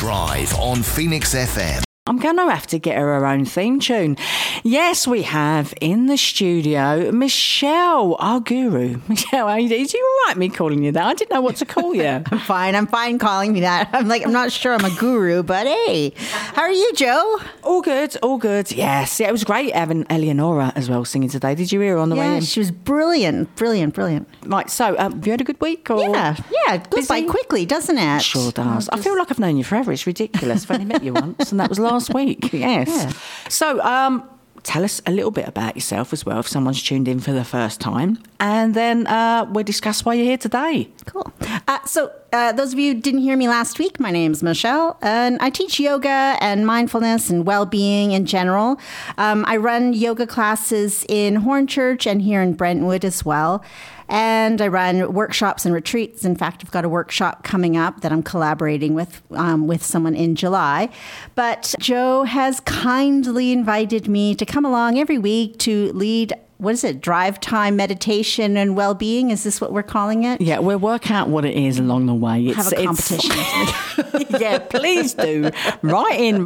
Drive on Phoenix FM. I'm going to have to get her own theme tune. Yes, we have in the studio Michelle, our guru. Michelle, how are you doing? Is you all right me calling you that? I didn't know what to call you. I'm fine calling me that. I'm not sure I'm a guru, but hey, how are you, Joe? All good. Yes, yeah, it was great having Eleonora as well singing today. Did you hear her on the way in? Yeah, she was brilliant. Right, so have you had a good week? Or Yeah, it goes by quickly, doesn't it? Sure does. I feel like I've known you forever. It's ridiculous. I've only met you once, and that was last week. Yes. Yeah. So, tell us a little bit about yourself as well, if someone's tuned in for the first time, and then we'll discuss why you're here today. Cool. So those of you who didn't hear me last week, my name's Michelle, and I teach yoga and mindfulness and well-being in general. I run yoga classes in Hornchurch and here in Brentwood as well. And I run workshops and retreats. In fact, I've got a workshop coming up that I'm collaborating with someone in July. But Joe has kindly invited me to come along every week to lead, drive time meditation and well-being? Is this what we're calling it? Yeah, we'll work out what it is along the way. Have a competition. Yeah, please do. Write in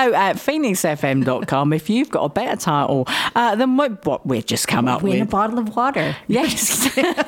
radio@phoenixfm.com if you've got a better title than what we've just come up with. Win a bottle of water. Yes.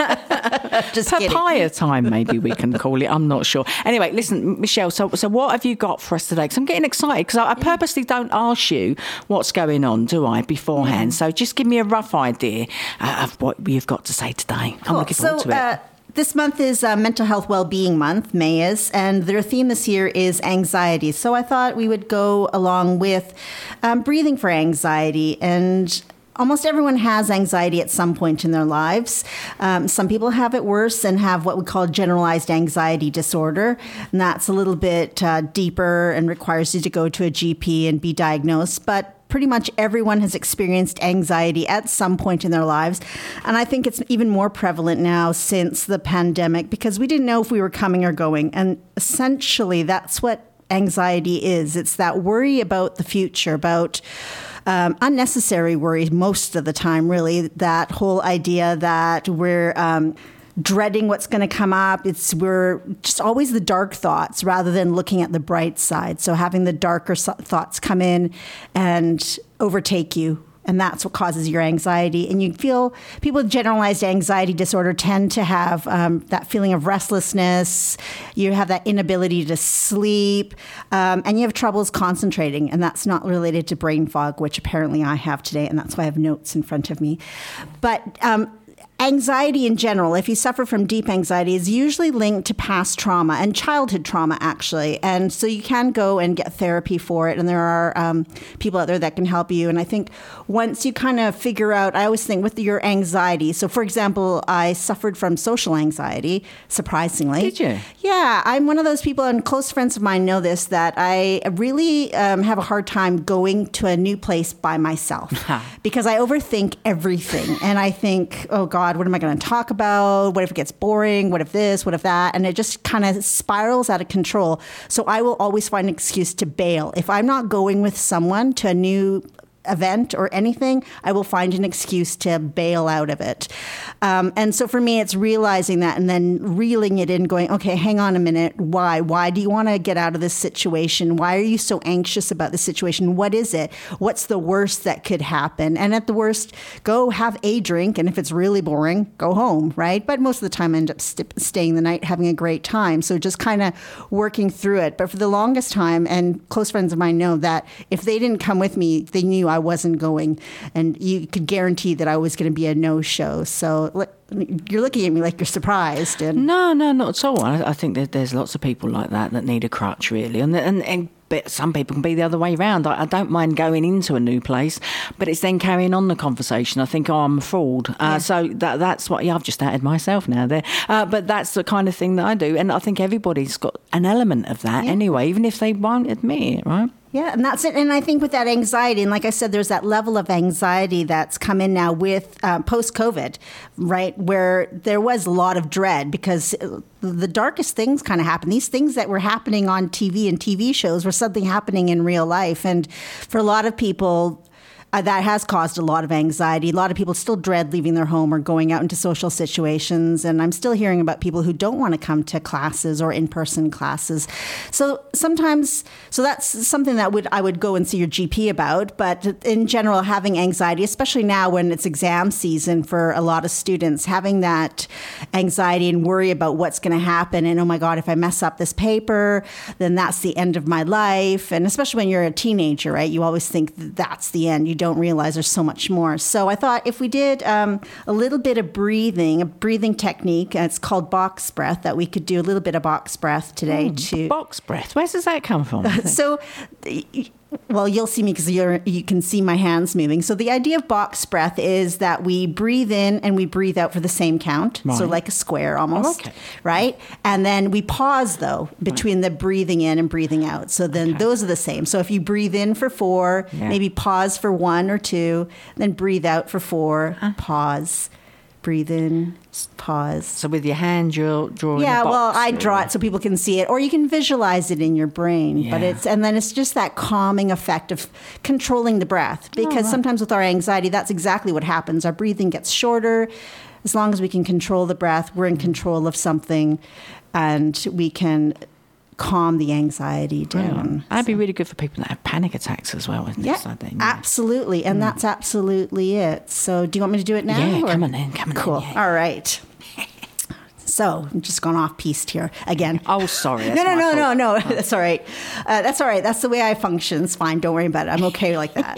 Just Papaya time, maybe we can call it. I'm not sure. Anyway, listen, Michelle, so what have you got for us today? Because I'm getting excited because I purposely don't ask you what's going on, do I, beforehand? So just give me a rough idea of what you've got to say today. Cool. I'm looking forward to it. This month is Mental Health Wellbeing Month, May is, and their theme this year is anxiety. So I thought we would go along with breathing for anxiety. And almost everyone has anxiety at some point in their lives. Some people have it worse and have what we call generalized anxiety disorder. And that's a little bit deeper and requires you to go to a GP and be diagnosed. But pretty much everyone has experienced anxiety at some point in their lives. And I think it's even more prevalent now since the pandemic because we didn't know if we were coming or going. And essentially, that's what anxiety is. It's that worry about the future, about unnecessary worry most of the time, really. That whole idea that we're dreading what's going to come up. We're just always the dark thoughts rather than looking at the bright side. So having the darker thoughts come in and overtake you. And that's what causes your anxiety. And you feel people with generalized anxiety disorder tend to have that feeling of restlessness. You have that inability to sleep, and you have troubles concentrating. And that's not related to brain fog, which apparently I have today. And that's why I have notes in front of me. But anxiety in general, if you suffer from deep anxiety, is usually linked to past trauma and childhood trauma, actually. And so you can go and get therapy for it. And there are people out there that can help you. And I think once you kind of figure out, I always think with your anxiety. So, for example, I suffered from social anxiety, surprisingly. Did you? Yeah. I'm one of those people, and close friends of mine know this, that I really have a hard time going to a new place by myself because I overthink everything. And I think, oh, God, what am I going to talk about? What if it gets boring? What if this? What if that? And it just kind of spirals out of control. So I will always find an excuse to bail. If I'm not going with someone to a new event or anything, I will find an excuse to bail out of it. And so for me, it's realizing that and then reeling it in, going, okay, hang on a minute. Why? Why do you want to get out of this situation? Why are you so anxious about the situation? What is it? What's the worst that could happen? And at the worst, go have a drink. And if it's really boring, go home, right? But most of the time I end up staying the night, having a great time. So just kind of working through it. But for the longest time, and close friends of mine know that if they didn't come with me, they knew I wasn't going, and you could guarantee that I was going to be a no-show. So you're looking at me like you're surprised. And No, not at all. I think that there's lots of people like that need a crutch, really. And but some people can be the other way around. I don't mind going into a new place, but it's then carrying on the conversation. I think, I'm a fraud. So that's what, I've just added myself now there. But that's the kind of thing that I do. And I think everybody's got an element of that anyway, even if they won't admit it, right? Yeah, and that's it. And I think with that anxiety, and like I said, there's that level of anxiety that's come in now with post-COVID, right, where there was a lot of dread because the darkest things kind of happened. These things that were happening on TV and TV shows were something happening in real life. And for a lot of people, that has caused a lot of anxiety. A lot of people still dread leaving their home or going out into social situations. And I'm still hearing about people who don't want to come to classes or in-person classes. So sometimes, that's something that I would go and see your GP about. But in general, having anxiety, especially now when it's exam season for a lot of students, having that anxiety and worry about what's going to happen. And, oh my God, if I mess up this paper, then that's the end of my life. And especially when you're a teenager, right? You always think that's the end. You don't realize there's so much more. So I thought if we did a little bit of breathing, a breathing technique, it's called box breath, that we could do a little bit of box breath today. Box breath. Where does that come from? So, well, you'll see me because you can see my hands moving. So the idea of box breath is that we breathe in and we breathe out for the same count. Right. So like a square almost, right? And then we pause, though, between the breathing in and breathing out. So then those are the same. So if you breathe in for 4, maybe pause for 1 or 2, then breathe out for 4, pause. Breathe in, pause. So with your hand, you're drawing a box. Yeah, well, I draw it so people can see it, or you can visualize it in your brain. Yeah. And then it's just that calming effect of controlling the breath. Because sometimes with our anxiety, that's exactly what happens. Our breathing gets shorter. As long as we can control the breath, we're in control of something, and we can calm the anxiety down. That'd be really good for people that have panic attacks as well, isn't it? Yeah, absolutely. And that's absolutely it. So do you want me to do it now? Yeah, come on in. Cool. Yeah. All right. So I'm just gone off piste here again. Oh, sorry. No. That's all right. That's all right. That's the way I function. It's fine. Don't worry about it. I'm okay like that.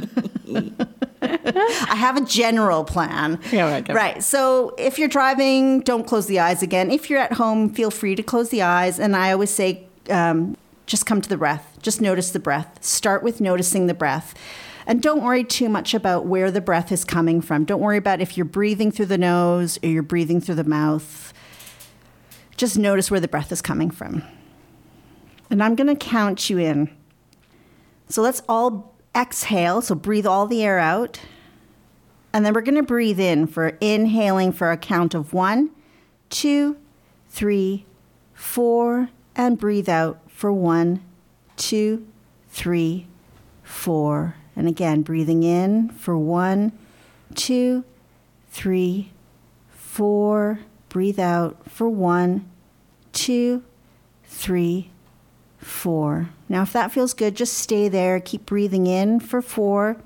I have a general plan. Yeah, right. So if you're driving, don't close the eyes again. If you're at home, feel free to close the eyes. And I always say, just come to the breath. Just notice the breath. Start with noticing the breath. And don't worry too much about where the breath is coming from. Don't worry about if you're breathing through the nose or you're breathing through the mouth. Just notice where the breath is coming from. And I'm going to count you in. So let's all exhale. So breathe all the air out. And then we're going to breathe in for inhaling for a count of 1, 2, 3, 4. And breathe out for 1, 2, 3, 4. And again, breathing in for 1, 2, 3, 4. Breathe out for 1, 2, 3, 4. Now, if that feels good, just stay there. Keep breathing in for 4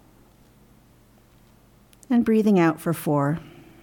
and breathing out for 4.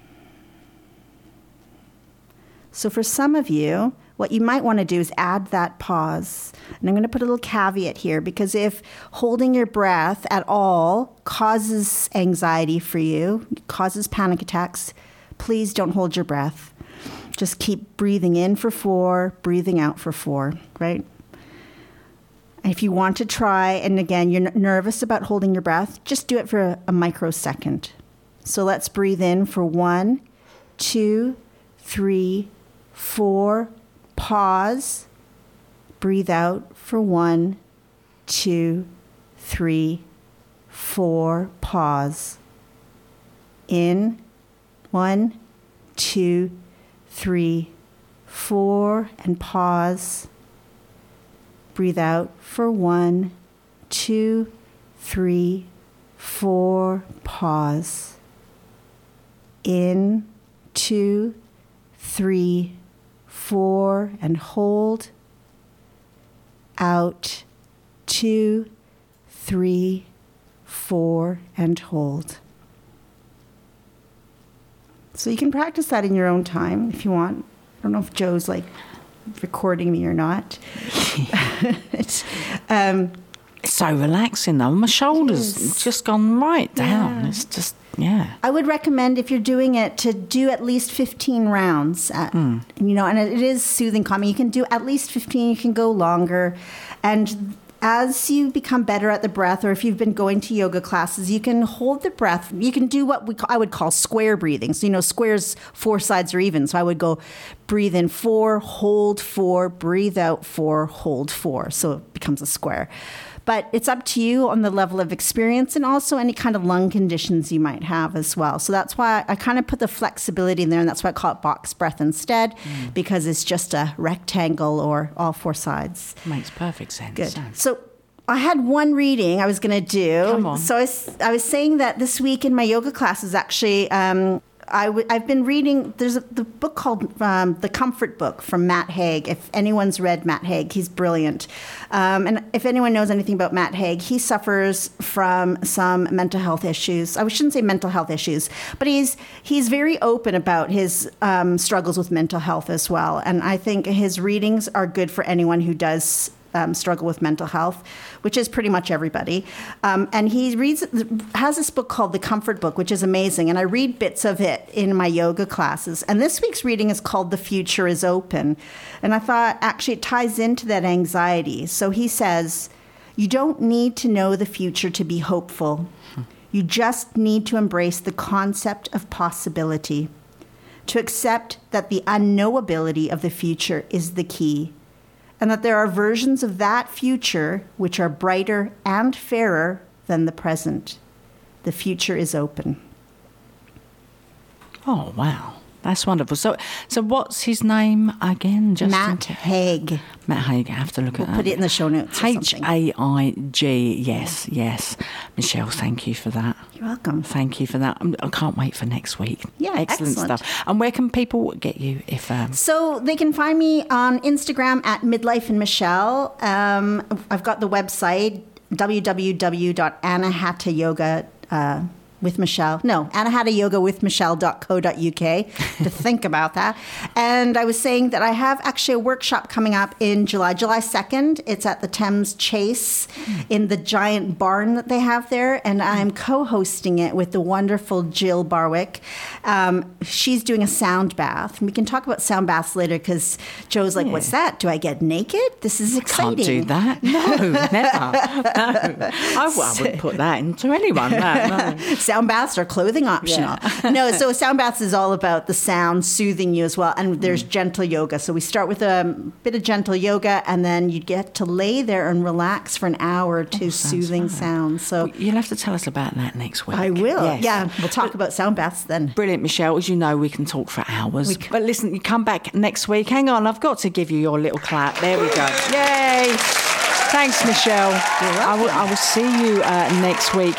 So for some of you, what you might want to do is add that pause. And I'm going to put a little caveat here, because if holding your breath at all causes anxiety for you, causes panic attacks, please don't hold your breath. Just keep breathing in for 4, breathing out for 4, right? If you want to try, and again, you're nervous about holding your breath, just do it for a microsecond. So let's breathe in for 1, 2, 3, 4. Pause. Breathe out for 1, 2, 3, 4. Pause. In. 1, 2, 3, 4. And pause. Breathe out for 1, 2, 3, 4. Pause. In. 2, 3, 4. And hold. Out. 2, 3, 4. And hold. So you can practice that in your own time if you want. I don't know if Joe's recording me or not. It's so relaxing though. My shoulders just gone right down. Yeah. It's just, yeah. I would recommend, if you're doing it, to do at least 15 rounds. And it is soothing, calming. You can do at least 15. You can go longer. And as you become better at the breath, or if you've been going to yoga classes, you can hold the breath. You can do what I would call square breathing. So, squares, 4 sides are even. So I would go breathe in 4, hold 4, breathe out 4, hold 4. So it becomes a square. But it's up to you on the level of experience, and also any kind of lung conditions you might have as well. So that's why I kind of put the flexibility in there, and that's why I call it box breath instead, because it's just a rectangle or all 4 sides. Makes perfect sense. Good. So I had one reading I was going to do. Come on. So I was saying that this week in my yoga classes, actually, I've been reading, there's the book called The Comfort Book from Matt Haig. If anyone's read Matt Haig, he's brilliant. And if anyone knows anything about Matt Haig, he suffers from some mental health issues. I shouldn't say mental health issues, but he's very open about his struggles with mental health as well. And I think his readings are good for anyone who does struggle with mental health, which is pretty much everybody. And he has this book called The Comfort Book, which is amazing. And I read bits of it in my yoga classes. And this week's reading is called The Future is Open. And I thought actually it ties into that anxiety. So he says, you don't need to know the future to be hopeful. You just need to embrace the concept of possibility, to accept that the unknowability of the future is the key, and that there are versions of that future which are brighter and fairer than the present. The future is open. Oh, wow. That's wonderful. So what's his name again? Matt Haig. Matt Haig. I have to look at that. Put it in the show notes. H-A-I-G. Yes. Michelle, thank you for that. You're welcome. Thank you for that. I can't wait for next week. Yeah, excellent stuff. And where can people get you if? So they can find me on Instagram at Midlife and Michelle. I've got the website www.anahatayoga.com. With Michelle. No, anahatayoga.withmichelle.co.uk to think about that. And I was saying that I have actually a workshop coming up in July 2nd. It's at the Thames Chase in the giant barn that they have there. And I'm co-hosting it with the wonderful Jill Barwick. She's doing a sound bath. And we can talk about sound baths later because Joe's like, what's that? Do I get naked? This is exciting. Can't do that. No, never. No. I wouldn't put that into anyone. No. Sound baths are clothing optional. Yeah. No, so sound baths is all about the sound soothing you as well. And there's gentle yoga. So we start with a bit of gentle yoga, and then you get to lay there and relax for an hour to soothing sounds. So you'll have to tell us about that next week. I will. Yes. Yeah, we'll talk about sound baths then. Brilliant, Michelle. As you know, we can talk for hours. But listen, you come back next week. Hang on, I've got to give you your little clap. There we go. Yay! Thanks, Michelle. You're welcome. I will see you next week.